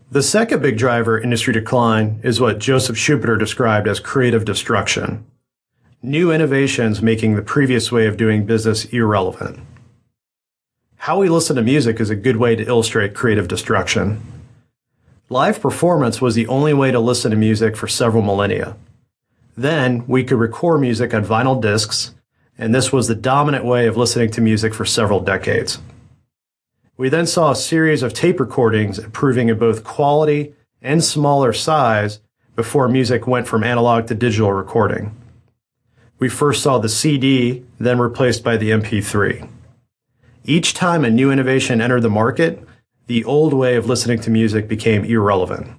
The second big driver in industry decline is what Joseph Schumpeter described as creative destruction. New innovations making the previous way of doing business irrelevant. How we listen to music is a good way to illustrate creative destruction. Live performance was the only way to listen to music for several millennia. Then we could record music on vinyl discs, and this was the dominant way of listening to music for several decades. We then saw a series of tape recordings improving in both quality and smaller size before music went from analog to digital recording. We first saw the CD, then replaced by the MP3. Each time a new innovation entered the market, the old way of listening to music became irrelevant.